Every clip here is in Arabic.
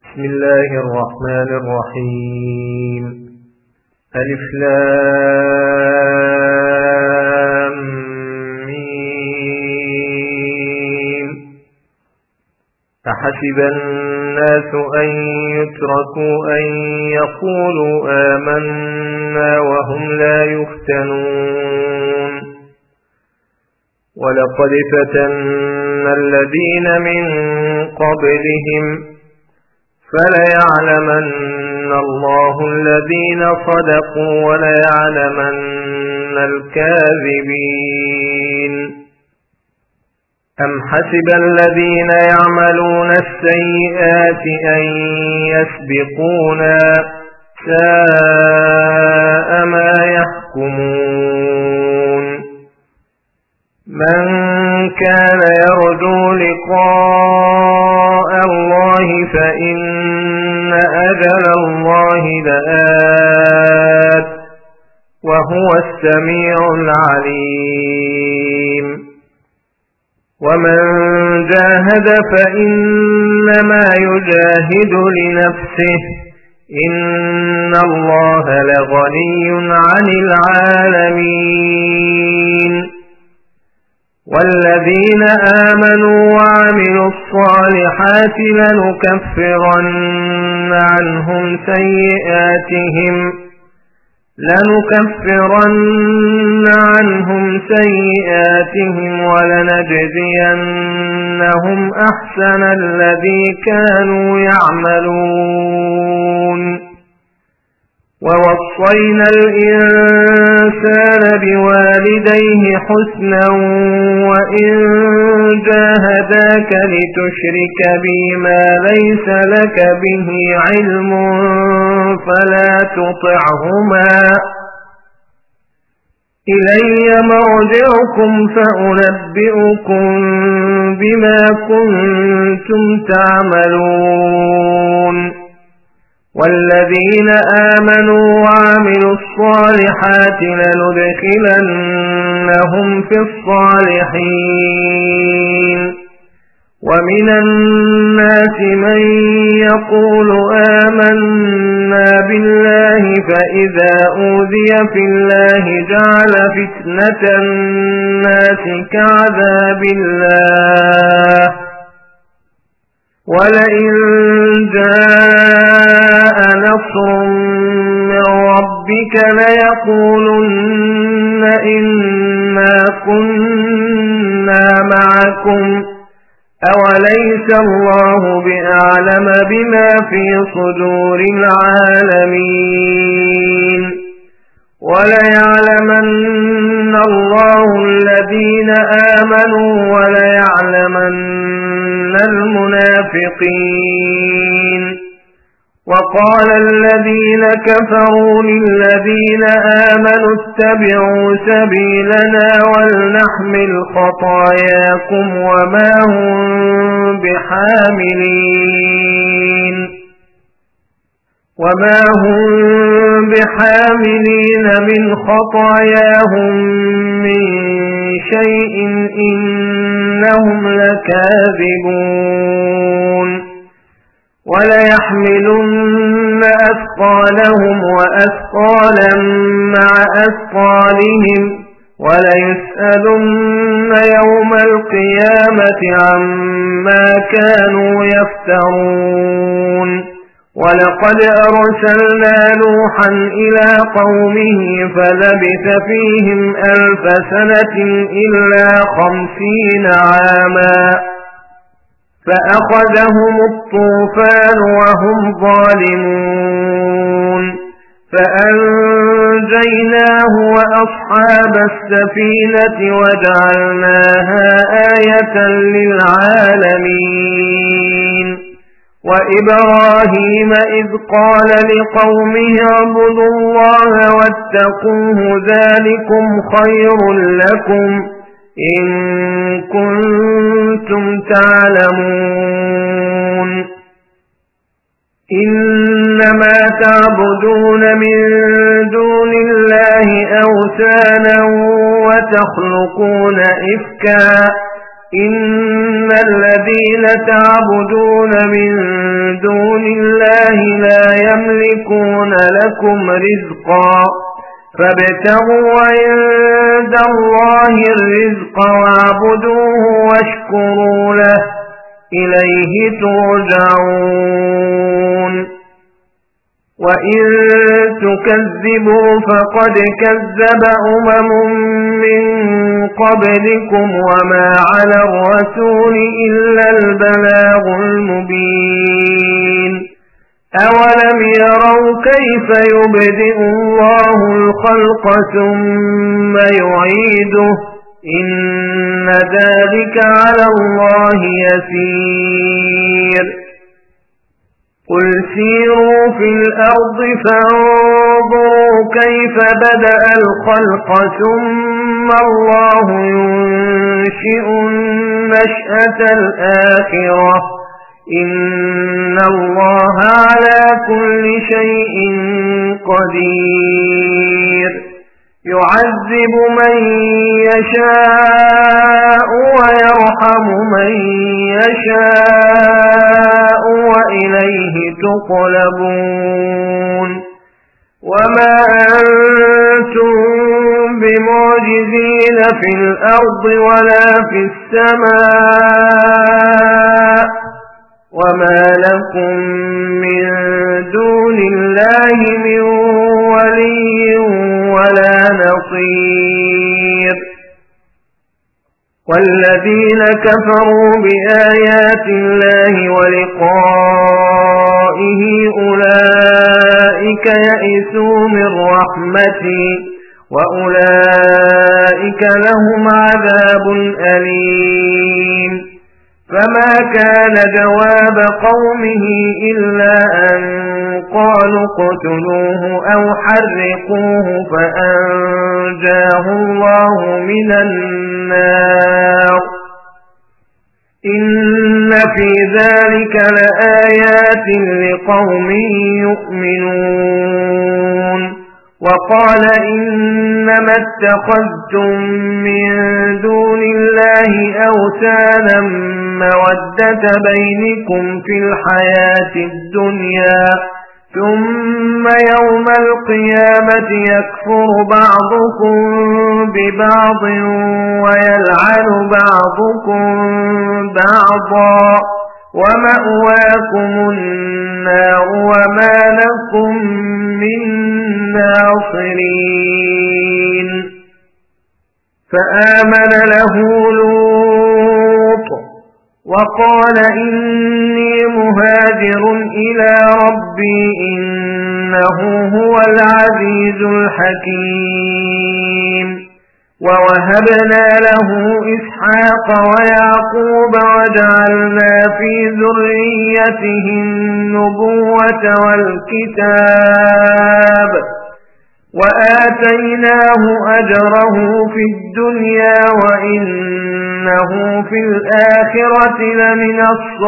بسم الله الرحمن الرحيم. ألف لام ميم. أحسب الناس أن يتركوا أن يقولوا آمنا وهم لا يفتنون. ولقد فتنا الذين من قبلهم فليعلمن الله الذين صدقوا وليعلمن الكاذبين. أم حسب الذين يعملون السيئات أن يسبقونا ساء ما يحكمون. من كان يرجو لقاء الله فإن أجل الله لآت وهو السميع العليم. ومن جاهد فإنما يجاهد لنفسه إن الله لغني عن العالمين. والذين آمنوا وعملوا الصالحات لنكفرن عنهم سيئاتهم ولنجزينهم أحسن الذي كانوا يعملون. ووصينا الإنسان بوالديه حسنا وإن جاهداك لتشرك بي ما ليس لك به علم فلا تطعهما إلي مرجعكم فأنبئكم بما كنتم تعملون. والذين آمنوا وعملوا الصالحات لندخلنهم في الصالحين. ومن الناس من يقول آمنا بالله فإذا أوذي في الله جعل فتنة الناس كعذاب الله. ولئن جاء نصر من ربك ليقولن إنا كنا معكم أوليس الله بأعلم بما في صدور العالمين. وليعلمن الله الذين آمنوا وليعلمن المنافقين. وقال الذين كفروا للذين آمنوا اتبعوا سبيلنا ولنحمل خطاياكم وما هم بحاملين من خطاياهم من شيء إنهم لكاذبون. وليحملن أثقالهم وأثقالا مع أثقالهم وليسألن يوم القيامة عما كانوا يفترون. ولقد أرسلنا نوحا إلى قومه فلبث فيهم 1000 سنة إلا 50 عاما فأخذهم الطوفان وهم ظالمون فأنجيناه وأصحاب السفينة وجعلناها آية للعالمين. وإبراهيم إذ قال لقومه اعبدوا الله واتقوه ذلكم خير لكم إن كنتم تعلمون. إنما تعبدون من دون الله أوثانا وتخلقون إفكا إن الذين تعبدون من دون الله لا يملكون لكم رزقا فابتغوا عند الله الرزق واعبدوه واشكروا له إليه ترجعون وإن تكذبوا فقد كذب من قبلكم وما على الرسول إلا البلاغ المبين أولم يروا كيف يبدئ الله الخلق ثم يعيده إن ذلك على الله يسير قل سيروا في الأرض فانظروا كيف بدأ الخلق ثم الله ينشئ النشأة الآخرة إن الله على كل شيء قدير يعذب من يشاء ويرحم من يشاء وإليه تقلبون وما أنتم بمعجزين في الأرض ولا في السماء وما لكم من دون الله من ولي ولا نصير والذين كفروا بآيات الله ولقائه أولئك يئسوا من رحمتي وأولئك لهم عذاب أليم فما كان جواب قومه إلا أن قالوا اقتلوه أو حرقوه فأنجاه الله من النار إن في ذلك لآيات لقوم يؤمنون وقال إنما اتخذتم من دون الله أوثانا مودة بينكم في الحياة الدنيا ثم يوم القيامة يكفر بعضكم ببعض ويلعن بعضكم بعضا ومأواكم النار وما لكم من ناصرين فآمن له لوط وقال إني مهاجر إلى ربي إنه هو العزيز الحكيم ووهبنا له إسحاق ويعقوب وجعلنا في ذريته النبوة والكتاب وآتيناه أجره في الدنيا وإنه في الآخرة لمن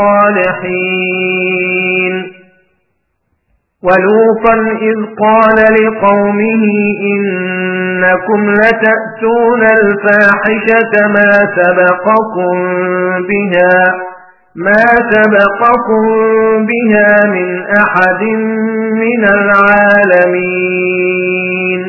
الصالحين ولوطا إذ قال لقومه إنكم لتأتون الفاحشة ما سبقكم بها من أحد من العالمين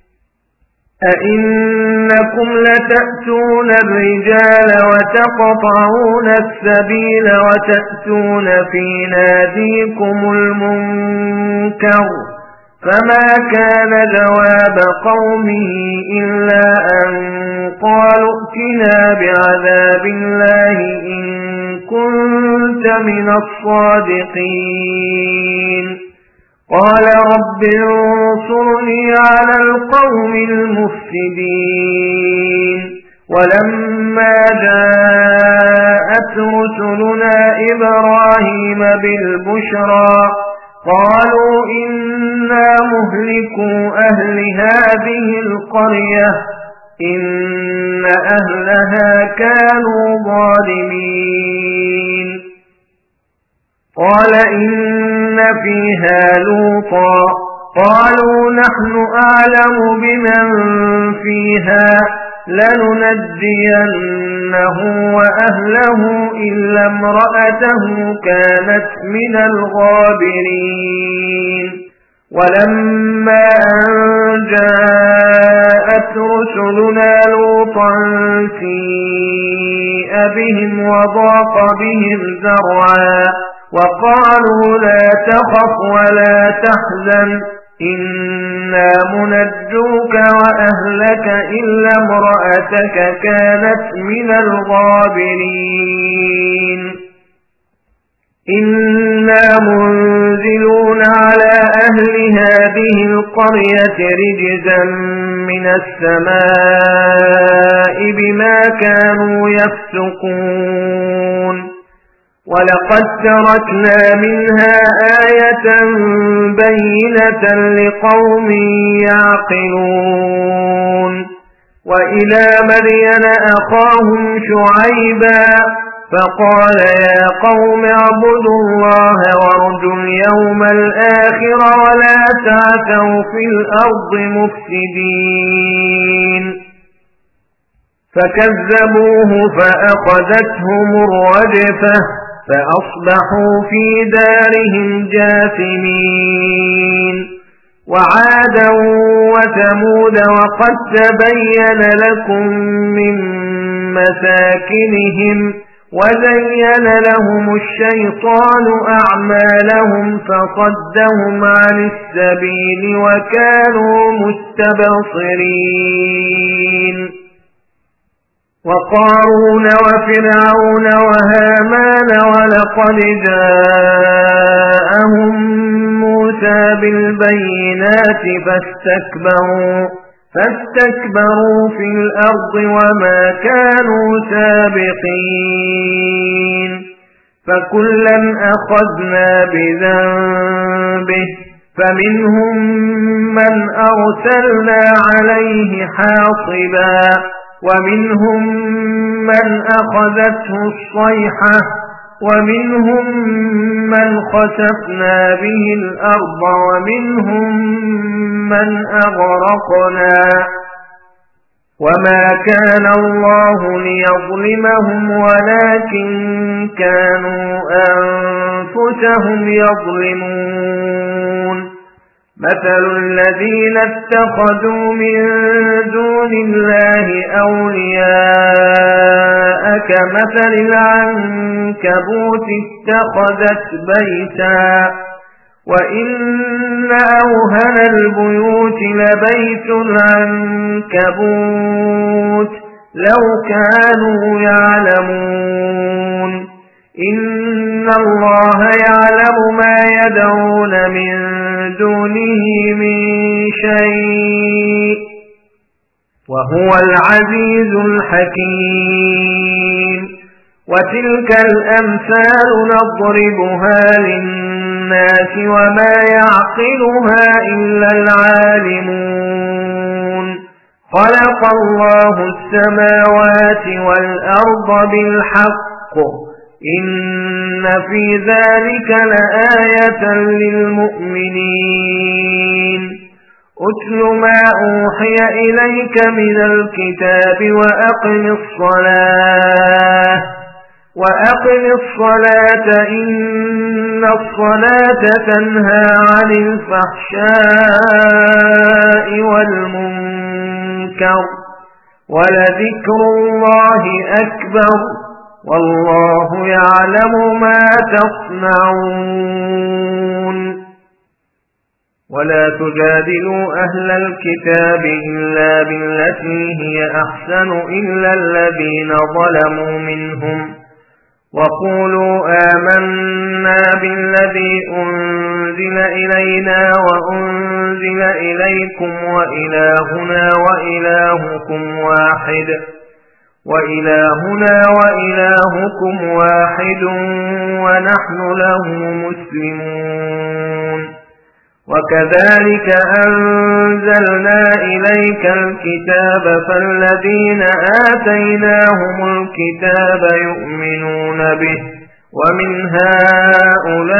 أئنكم لتأتون الرجال وتقطعون السبيل وتأتون في ناديكم المنكر فما كان جواب قومه إلا أن قالوا ائتنا بعذاب الله إن كنت من الصادقين قال رب انصرني على القوم المفسدين ولما جاءت رسلنا إبراهيم بالبشرى قالوا إنا مهلكوا أهل هذه القرية إن أهلها كانوا ظالمين قال إن فيها لوطا قالوا نحن أعلم بمن فيها لننجينه وأهله إلا امرأته كانت من الغابرين ولما أن جاءت رسلنا لوطا سيء بهم وضاق بهم ذرعا وقالوا لا تخف ولا تحزن إنا منجوك وأهلك إلا امرأتك كانت من الغابرين إنا منزلون على أهل هذه القرية رجزا من السماء بما كانوا يفسقون ولقد تركنا منها آية بينة لقوم يعقلون وإلى مدين أخاهم شعيبا فقال يا قوم اعبدوا الله وارجوا اليوم الآخر ولا تعثوا في الأرض مفسدين فكذبوه فأخذتهم الرجفة فأصبحوا في دارهم جاثمين وعادا وثمود وقد تبين لكم من مساكنهم وزين لهم الشيطان أعمالهم فصدهم عن السبيل وكانوا مستبصرين وقارون وفرعون وهامان ولقد جاءهم موسى بالبينات فاستكبروا في الأرض وما كانوا سابقين فكلا أخذنا بذنبه فمنهم من أرسلنا عليه حاصبا ومنهم من أخذته الصيحة ومنهم من خسفنا به الأرض ومنهم من أغرقنا وما كان الله ليظلمهم ولكن كانوا أنفسهم يظلمون مثل الذين اتخذوا من دون الله أولياء كمثل العنكبوت اتخذت بيتا وإن أوهن البيوت لبيت العنكبوت لو كانوا يعلمون إن الله يعلم ما يدعون من دونه من شيء وهو العزيز الحكيم وتلك الأمثال نضربها للناس وما يعقلها إلا العالمون خلق الله السماوات والأرض بالحق إن في ذلك لآية للمؤمنين أتل ما أوحي إليك من الكتاب وأقم الصلاة إن الصلاة تنهى عن الفحشاء والمنكر ولذكر الله أكبر والله يعلم ما تصنعون ولا تجادلوا أهل الكتاب إلا بالتي هي أحسن إلا الذين ظلموا منهم وقولوا آمنا بالذي أنزل إلينا وأنزل إليكم وإلهنا وإلهكم واحد ونحن له مسلمون وكذلك أنزلنا إليك الكتاب فالذين آتيناهم الكتاب يؤمنون به ومن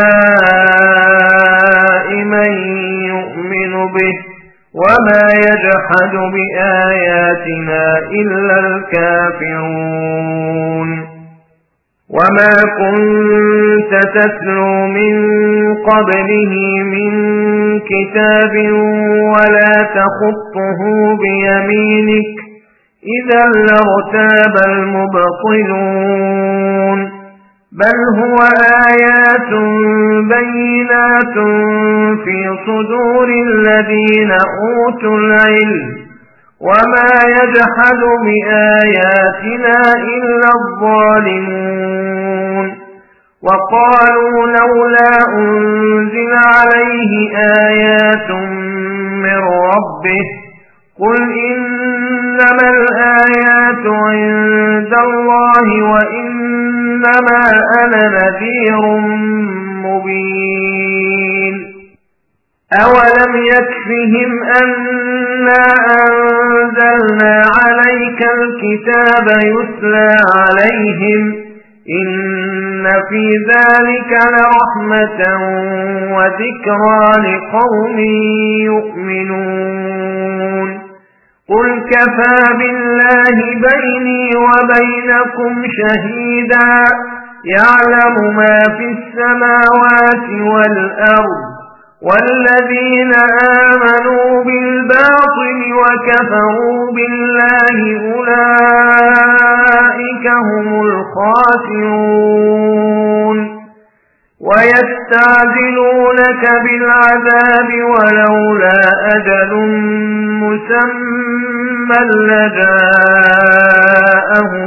هؤلاء من يؤمن به وما يجعل يجحد بآياتنا إلا الكافرون وما كنت تتلو من قبله من كتاب ولا تخطه بيمينك إذا لارتاب المبطلون بل هو آيات بينات في صدور الذين أوتوا العلم وما يجحد بآياتنا إلا الظالمون وقالوا لولا أنزل عليه آيات من ربه قل إنما الآيات عند الله وإنما أنا نذير مبين أولم يكفهم أنا أنزلنا عليك الكتاب يتلى عليهم إن في ذلك لرحمة وذكرى لقوم يؤمنون قل كفى بالله بيني وبينكم شهيدا يعلم ما في السماوات والأرض والذين آمنوا بالباطل وكفروا بالله أولئك هم الخاسرون ويستعجلونك بالعذاب ولولا أجل مسمى لجاءهم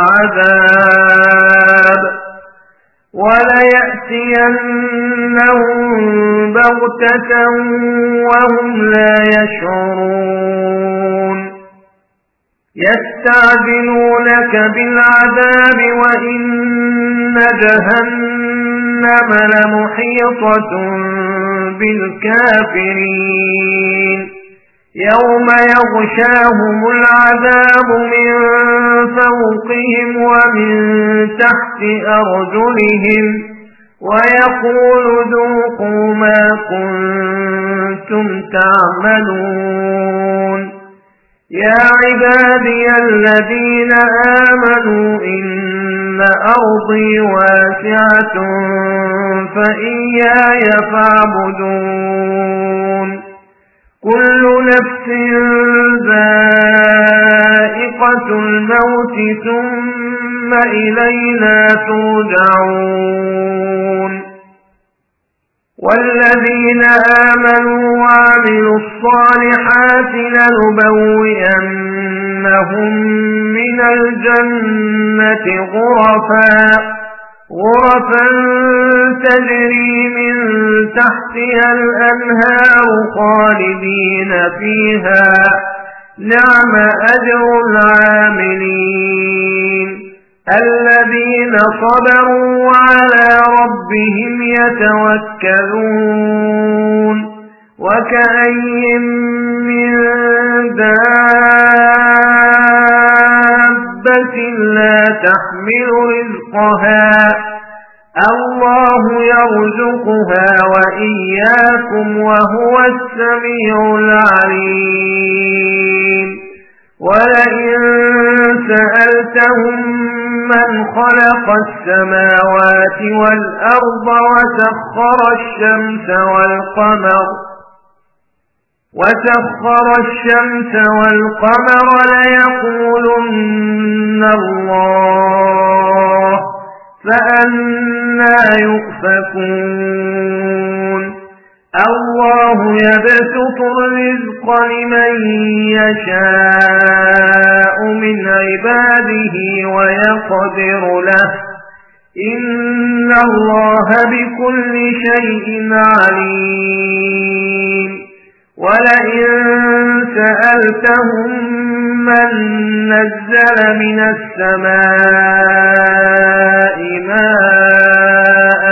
العذاب وليأتينهم بغتة وهم لا يشعرون يستعجلونك بالعذاب وإن جهنم لمحيطة بالكافرين يوم يغشاهم العذاب من فوقهم ومن تحت أرجلهم ويقول ذوقوا ما كنتم تعملون يا عبادي الذين آمنوا إن أرضي واسعة فإياي فاعبدون كل نفس ذائقة الموت ثم إلينا ترجعون والذين آمنوا وعملوا الصالحات لنبوئنهم من الجنة غرفا تجري من تحتها الأنهار خالدين فيها نعم أجر العاملين الذين صبروا وعلى ربهم يتوكلون وكأين من دابة لا تحمل رزقها الله يرزقها وإياكم وهو السميع العليم ولئن سألتهم من خلق السماوات والأرض وسخر الشمس والقمر ليقولن الله فأنى يؤفكون الله يبسط الرزق لمن يشاء من عباده ويقدر له إن الله بكل شيء عليم ولئن سألتهم من نزل من السماء ماء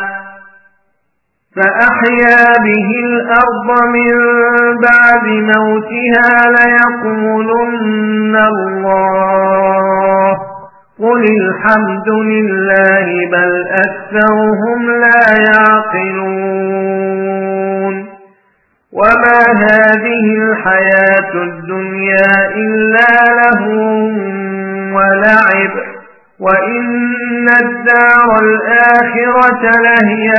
فأحيا به الأرض من بعد موتها ليقولن الله قل الحمد لله بل أكثرهم لا يعقلون وما هذه الحياة الدنيا إلا لهو ولعب وإن الدار الآخرة لهي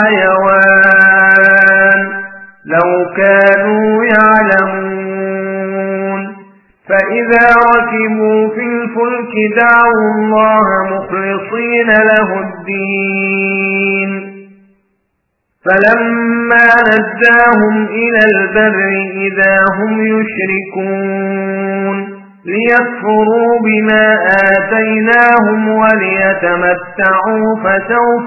الحيوان لو كانوا يعلمون فإذا ركبوا في الفلك دعوا الله مخلصين له الدين فلما نجاهم إلى البر إذا هم يشركون ليكفروا بما آتيناهم وليتمتعوا فسوف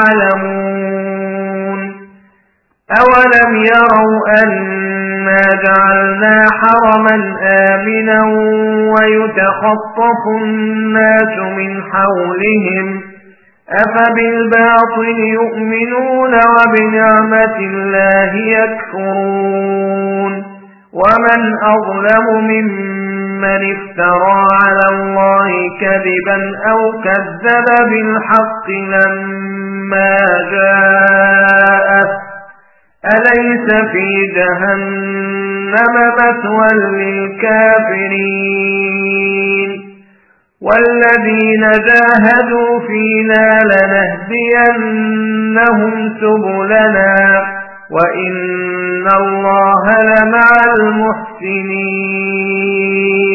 يعلمون أولم يروا أنا جعلنا حرما آمنا ويتخطف الناس من حولهم أفبالباطل يؤمنون وبنعمة الله يكفرون ومن أظلم ممن افترى على الله كذبا أو كذب بالحق لما جاءه أليس في جهنم مثوى للكافرين والذين جاهدوا فينا لنهدينهم سبلنا وإن الله لمع المحسنين